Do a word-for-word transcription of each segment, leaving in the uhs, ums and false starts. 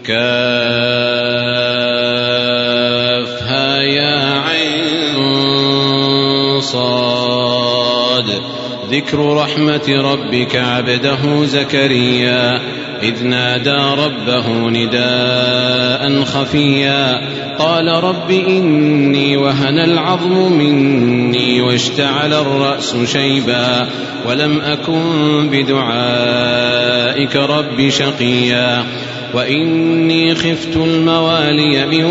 كافها يا عين صاد. ذكر رحمة ربك عبده زكريا إذ نادى ربه نداء خفيا قال رب إني وهن العظم مني واشتعل الرأس شيبا ولم أكن بدعائك رب شقيا وإني خفت الموالي من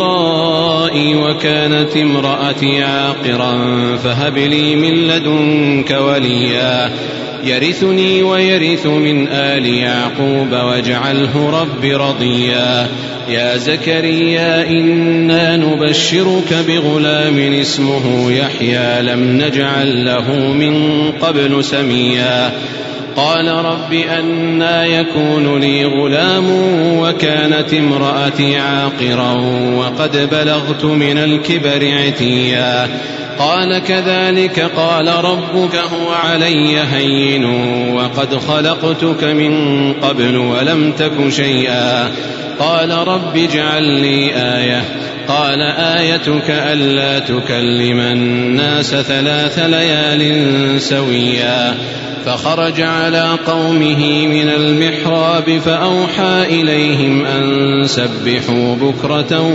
ورائي وكانت امرأتي عاقرا فهب لي من لدنك وليا يرثني ويرث من آل يعقوب واجعله رب رضيا. يا زكريا إنا نبشرك بغلام اسمه يحيى لم نجعل له من قبل سميا قال رب أنى يكون لي غلام وكانت امرأتي عاقرا وقد بلغت من الكبر عتيا قال كذلك قال ربك هو علي هين وقد خلقتك من قبل ولم تك شيئا قال رب اجعل لي آية قال آيتك ألا تكلم الناس ثلاث ليال سويا فخرج على قومه من المحراب فأوحى إليهم أن سبحوا بكرة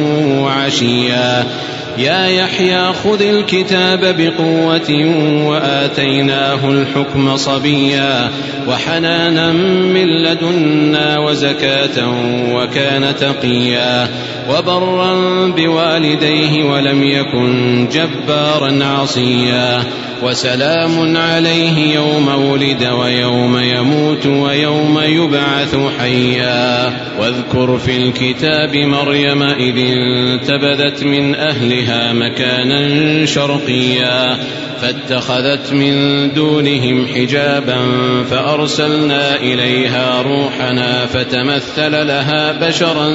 وعشيا يا يحيى خذ الكتاب بقوة وآتيناه الحكم صبيا وحنانا من لدنا وزكاة وكان تقيا وبرا بوالديه ولم يكن جبارا عصيا وسلام عليه يوم ولد ويوم يموت ويوم يبعث حيا واذكر في الكتاب مريم إذ انتبذت من أهلها مكانا شرقيا فاتخذت من دونهم حجابا فأرسلنا إليها روحنا فتمثل لها بشرا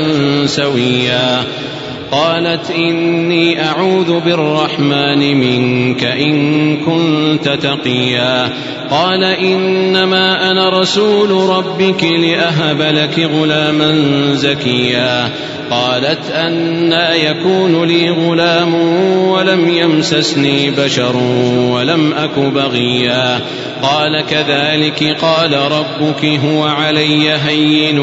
سويا قالت إني أعوذ بالرحمن منك إن كنت تقيا قال إنما أنا رسول ربك لأهب لك غلاما زكيا قالت أنى يكون لي غلام ولم يمسسني بشر ولم أك بغيا قال كذلك قال ربك هو علي هين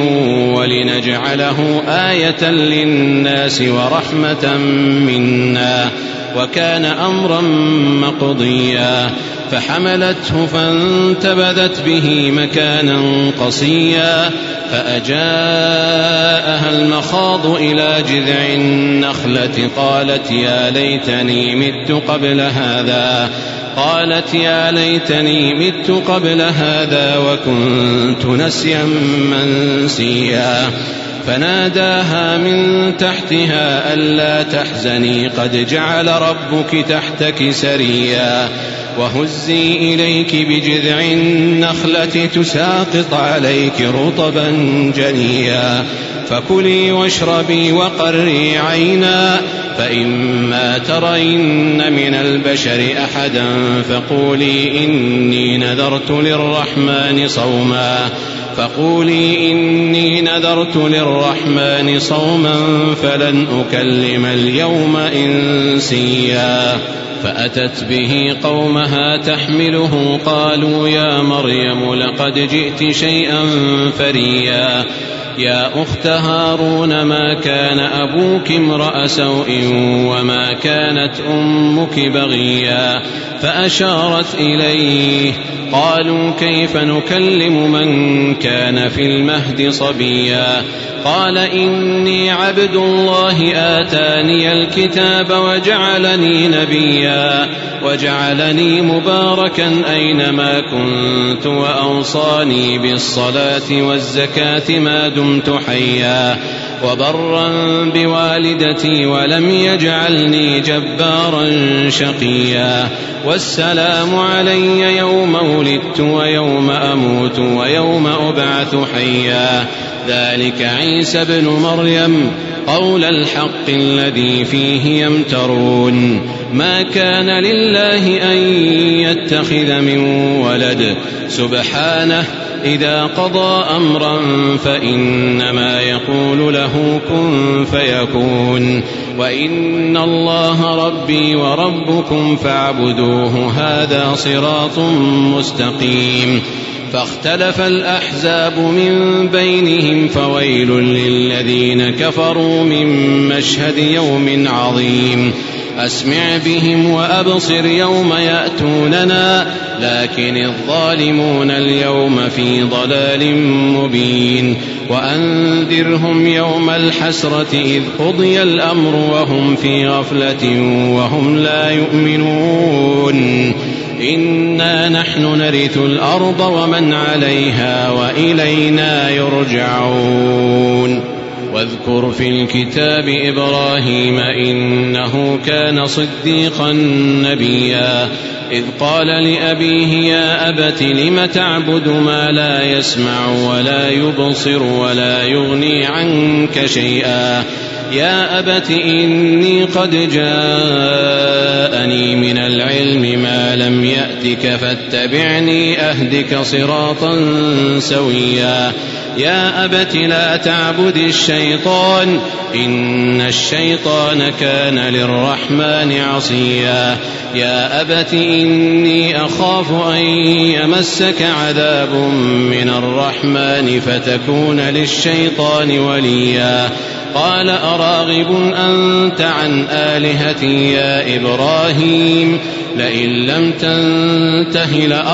ولنجعله آية للناس ورحمة منا وكان أمرا مقضيا فحملته فانتبذت به مكانا قصيا فأجاءها المخاض إلى جذع النخلة قالت يا ليتني مت قبل هذا قالت يا ليتني مت قبل هذا وكنت نسيا منسيا فناداها من تحتها ألا تحزني قد جعل ربك تحتك سريا وهزي إليك بجذع النخلة تساقط عليك رطبا جنيا فكلي واشربي وقري عينا فإما ترين من البشر أحدا فقولي إني نذرت للرحمن صوما فقولي إني نذرت للرحمن صوما فلن أكلم اليوم إنسيا فأتت به قومها تحمله قالوا يا مريم لقد جئت شيئا فريا يا أخت هارون ما كان أبوك امرأ سوء وما كانت أمك بغيا فأشارت إليه قالوا كيف نكلم من كان في المهد صبيا قال إني عبد الله آتاني الكتاب وجعلني نبيا وجعلني مباركا أينما كنت وأوصاني بالصلاة والزكاة ما دمت حيا وبرا بوالدتي ولم يجعلني جبارا شقيا والسلام علي يوم ولدت ويوم أموت ويوم أبعث حيا ذلك عيسى ابن مريم قول الحق الذي فيه يمترون ما كان لله أن يتخذ من ولد سبحانه إذا قضى أمرا فإنما يقول له كن فيكون وإن الله ربي وربكم فاعبدوه هذا صراط مستقيم. فاختلف الأحزاب من بينهم فويل للذين كفروا من مشهد يوم عظيم. أسمع بهم وأبصر يوم يأتوننا لكن الظالمون اليوم في ضلال مبين. وأنذرهم يوم الحسرة إذ قضي الأمر وهم في غفلة وهم لا يؤمنون. إنا نحن نرث الأرض ومن عليها وإلينا يرجعون. واذكر في الكتاب إبراهيم إنه كان صديقا نبيا إذ قال لأبيه يا أبت لم تعبد ما لا يسمع ولا يبصر ولا يغني عنك شيئا يا أبت إني قد جاءني من العلم ما لم يأتك فاتبعني أهدك صراطا سويا يا أبت لا تعبد الشيطان إن الشيطان كان للرحمن عصيا يا أبت إني أخاف أن يمسك عذاب من الرحمن فتكون للشيطان وليا قال أراغب أنت عن آلهتي يا إبراهيم لئن لم تنته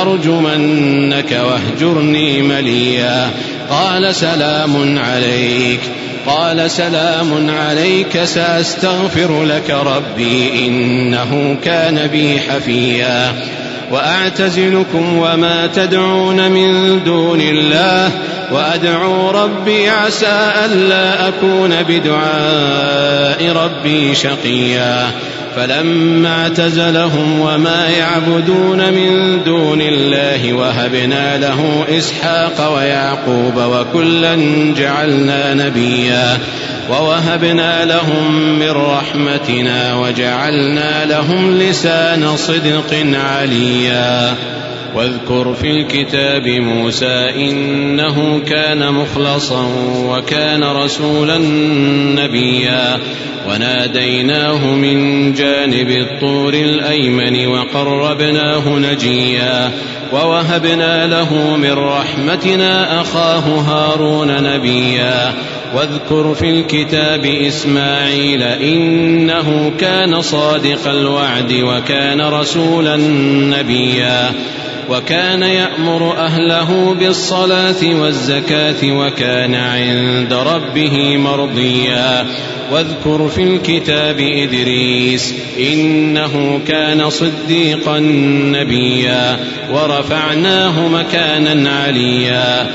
لأرجمنك واهجرني مليا قال سلام عليك قال سلام عليك سأستغفر لك ربي إنه كان بي حفيا وأعتزلكم وما تدعون من دون الله وأدعو ربي عسى ألا أكون بدعاء ربي شقيا فلما اعتزلهم وما يعبدون من دون الله وهبنا له إسحاق ويعقوب وكلا جعلنا نبيا ووهبنا لهم من رحمتنا وجعلنا لهم لسان صدق عليا واذكر في الكتاب موسى إنه كان مخلصا وكان رسولا نبيا وناديناه من جانب الطور الأيمن وقربناه نجيا ووهبنا له من رحمتنا أخاه هارون نبيا واذكر في الكتاب إسماعيل إنه كان صادق الوعد وكان رسولا نبيا وكان يأمر أهله بالصلاة والزكاة وكان عند ربه مرضيا واذكر في الكتاب إدريس إنه كان صديقا نبيا ورفعناه مكانا عليا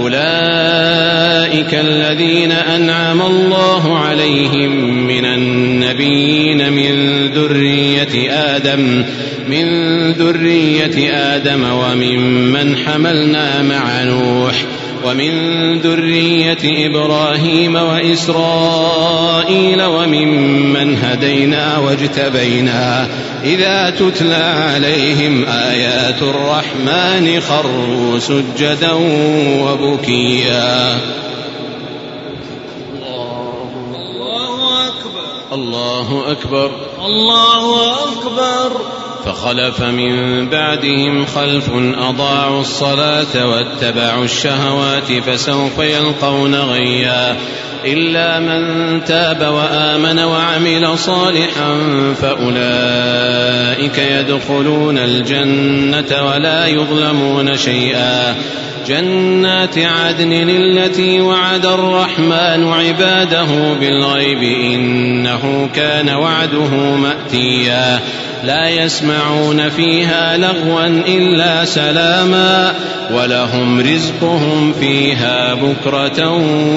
أولئك الذين أنعم الله عليهم من النبيين من ذرية آدم من ذرية آدم وممن حملنا مع نوح ومن ذرية إبراهيم وإسرائيل وممن هدينا واجتبينا إذا تتلى عليهم آيات الرحمن خروا سجدا وبكيا الله أكبر الله أكبر الله أكبر. فخلف من بعدهم خلف أضاعوا الصلاة واتبعوا الشهوات فسوف يلقون غيا إلا من تاب وآمن وعمل صالحا فأولئك يدخلون الجنة ولا يظلمون شيئا جنات عدن التي وعد الرحمن عباده بالغيب إنه كان وعده مأتيا لا يسمعون فيها لغوا إلا سلاما ولهم رزقهم فيها بكرة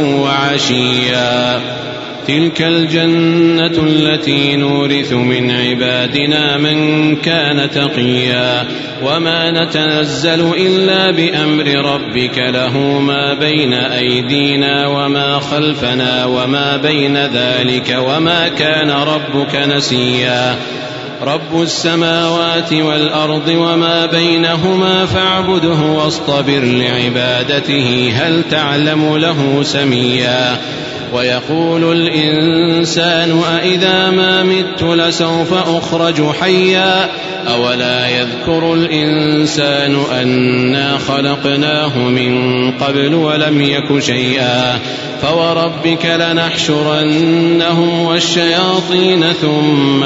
وعشيا تلك الجنة التي نورث من عبادنا من كان تقيا وما نتنزل إلا بأمر ربك له ما بين أيدينا وما خلفنا وما بين ذلك وما كان ربك نسيا رب السماوات والأرض وما بينهما فاعبده واصطبر لعبادته هل تعلم له سميا ويقول الإنسان أإذا ما مت لسوف أخرج حيا أولا يذكر الإنسان أنا خلقناه من قبل ولم يك شيئا فوربك لنحشرنهم والشياطين ثم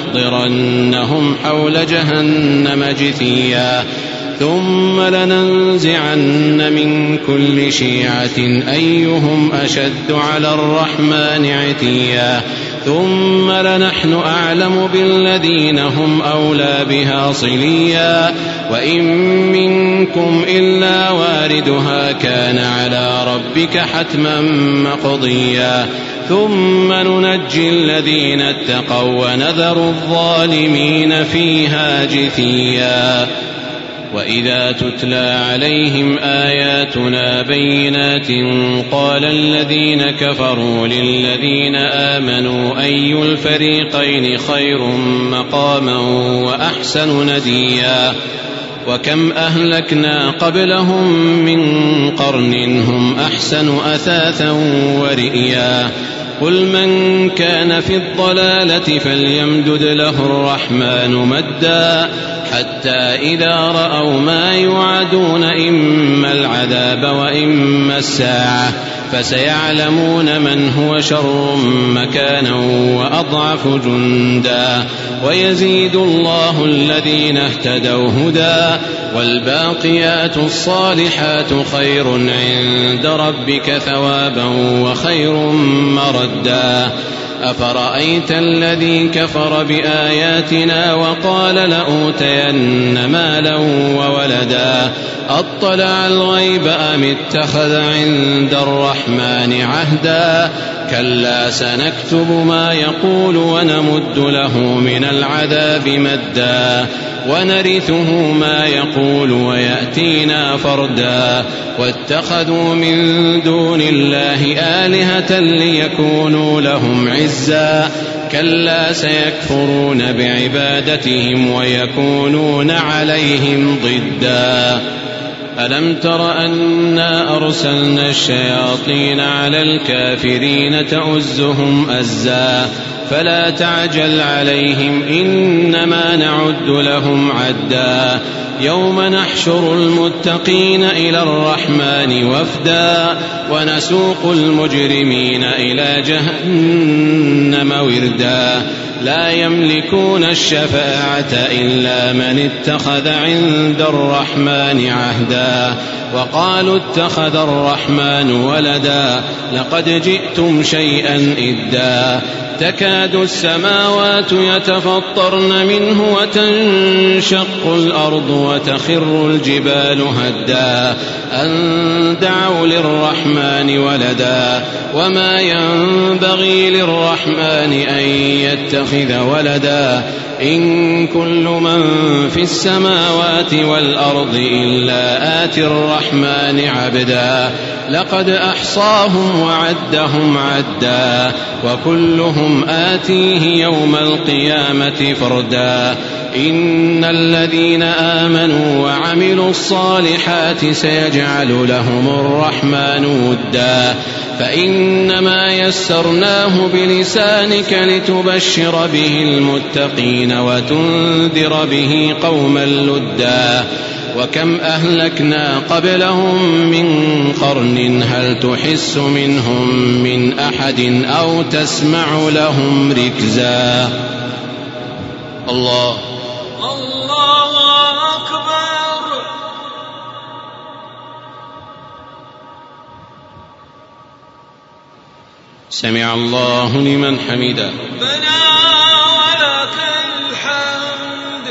لنحضرنهم حول جهنم جثيا ثم لننزعن من كل شيعة أيهم أشد على الرحمن عتيا ثم لنحن أعلم بالذين هم أولى بها صليا وإن منكم إلا واردها كان على ربك حتما مقضيا ثم ننجي الذين اتقوا ونذر الظالمين فيها جثيا وإذا تتلى عليهم آياتنا بينات قال الذين كفروا للذين آمنوا أي الفريقين خير مقاما وأحسن نديا وكم أهلكنا قبلهم من قرن هم أحسن أثاثا ورئيا قل من كان في الضلالة فليمدد له الرحمن مدا حتى إذا رأوا ما يوعدون إما العذاب وإما الساعة فسيعلمون من هو شر مكانا وأضعف جندا ويزيد الله الذين اهتدوا هدى والباقيات الصالحات خير عند ربك ثوابا وخير مردا أفرأيت الذي كفر بآياتنا وقال لأوتين مالا وولدا أطلع الغيب أم اتخذ عند الرحمن عهدا كلا سنكتب ما يقول ونمد له من العذاب مدا ونرثه ما يقول ويأتينا فردا واتخذوا من دون الله آلهة ليكونوا لهم عزا كلا سيكفرون بعبادتهم ويكونون عليهم ضدا ألم تر أنا أرسلنا الشياطين على الكافرين تؤزهم أزا فلا تعجل عليهم إنما نعد لهم عدا يوم نحشر المتقين إلى الرحمن وفدا ونسوق المجرمين إلى جهنم وردا لا يملكون الشفاعة إلا من اتخذ عند الرحمن عهدا وقالوا اتخذ الرحمن ولدا لقد جئتم شيئا إدا تكاد السماوات يتفطرن منه وتنشق الأرض وتخر الجبال هدا أن دعوا للرحمن ولدا وما ينبغي للرحمن أن يتخذ ولدا إن كل من في السماوات والأرض إلا آتي الرحمن عبدا لقد أحصاهم وعدهم عدا وكلهم آتيه يوم القيامة فردا إن الذين آمنوا وعملوا الصالحات سيجعل لهم الرحمن ودا فإنما يسرناه بلسانك لتبشر به المتقين وتنذر به قوما لدا وكم أهلكنا قبلهم من قرن هل تحس منهم من أحد أو تسمع لهم ركزا الله الله أكبر سمع الله لمن حمده ربنا ولك الحمد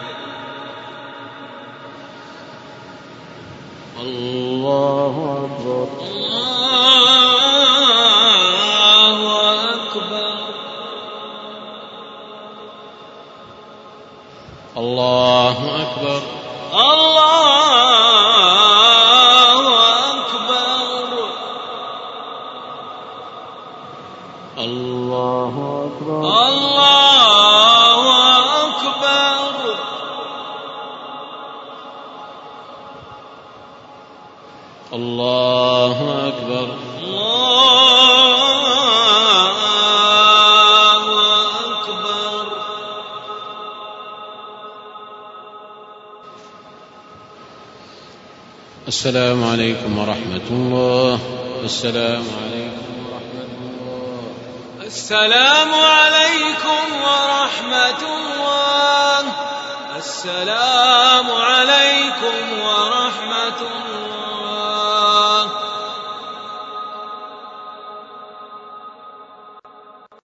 الله أكبر الله أكبر الله أكبر الله أكبر الله أكبر الله السلام عليكم ورحمة الله. السلام عليكم ورحمة الله. السلام عليكم ورحمة الله. السلام عليكم